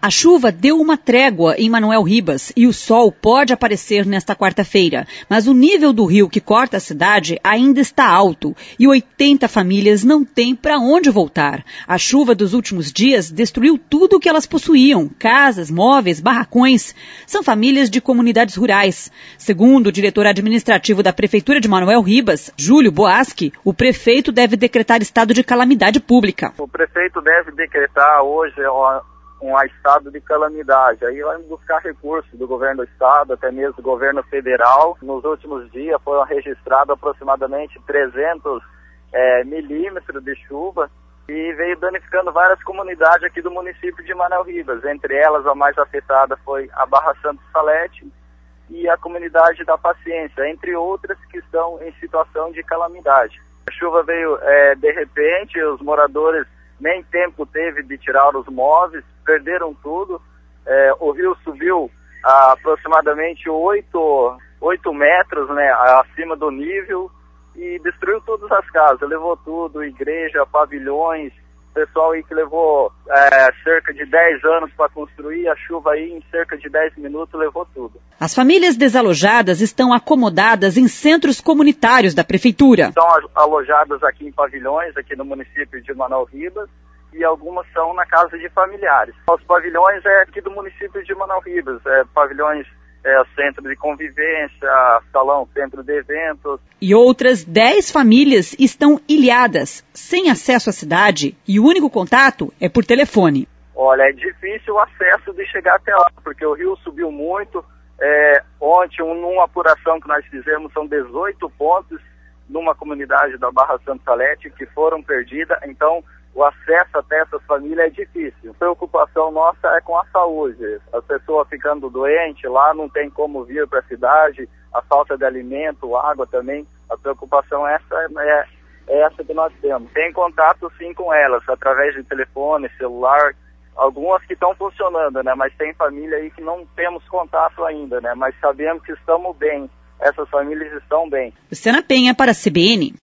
A chuva deu uma trégua em Manoel Ribas e o sol pode aparecer nesta quarta-feira, mas o nível do rio que corta a cidade ainda está alto e 80 famílias não têm para onde voltar. A chuva dos últimos dias destruiu tudo o que elas possuíam, casas, móveis, barracões. São famílias de comunidades rurais. Segundo o diretor administrativo da Prefeitura de Manoel Ribas, Júlio Boaschi, o prefeito deve decretar estado de calamidade pública. O prefeito deve decretar hoje um estado de calamidade. Aí vai buscar recursos do governo do estado, até mesmo do governo federal. Nos últimos dias foram registrados aproximadamente 300 milímetros de chuva e veio danificando várias comunidades aqui do município de Manoel Ribas. Entre elas, a mais afetada foi a Barra Santo Salete e a comunidade da Paciência, entre outras que estão em situação de calamidade. A chuva veio de repente, os moradores nem tempo teve de tirar os móveis, perderam tudo. O rio subiu a aproximadamente 8 metros, né, acima do nível e destruiu todas as casas, levou tudo, igreja, pavilhões. Pessoal aí que levou cerca de 10 anos para construir, a chuva aí em cerca de 10 minutos levou tudo. As famílias desalojadas estão acomodadas em centros comunitários da Prefeitura. Estão alojadas aqui em pavilhões, aqui no município de Manoel Ribas, e algumas são na casa de familiares. Os pavilhões aqui do município de Manoel Ribas, pavilhões centro de convivência, salão, centro de eventos. E outras 10 famílias estão ilhadas, sem acesso à cidade, e o único contato é por telefone. Olha, é difícil o acesso de chegar até lá, porque o rio subiu muito. Ontem, numa apuração que nós fizemos, são 18 pontos numa comunidade da Barra Santo Salete que foram perdidas, então o acesso até essas famílias é difícil. A preocupação nossa é com a saúde. A pessoa ficando doente lá, não tem como vir para a cidade, a falta de alimento, água também. A preocupação é essa que nós temos. Tem contato sim com elas, através de telefone, celular, algumas que estão funcionando, né? Mas tem família aí que não temos contato ainda, né? Mas sabemos que estamos bem. Essas famílias estão bem. Luciana Penha para a CBN.